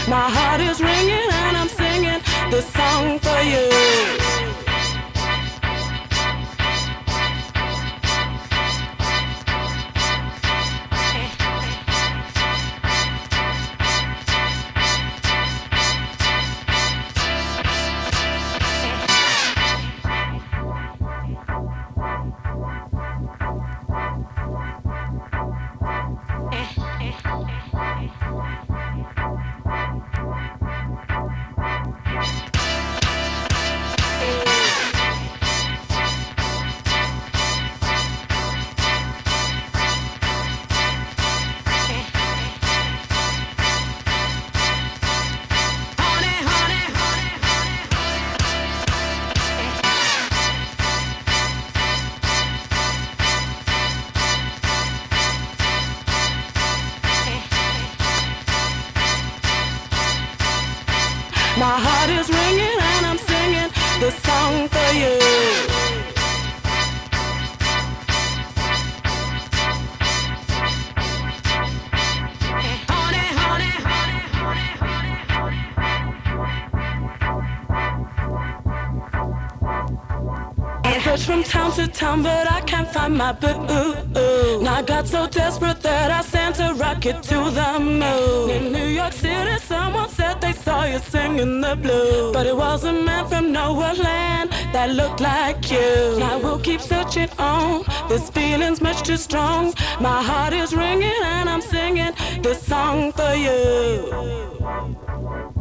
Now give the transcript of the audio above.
My heart is ringing and I'm singing this song for you. My heart is ringing and I'm singing this song for you. I search from town to town, but I can't find my boo. Now I got so desperate that I sent a rocket to the moon. In New York City, someone said they saw you singing the blues, but it was a man from nowhere land that looked like you. I will keep searching on, this feeling's much too strong. My heart is ringing and I'm singing this song for you.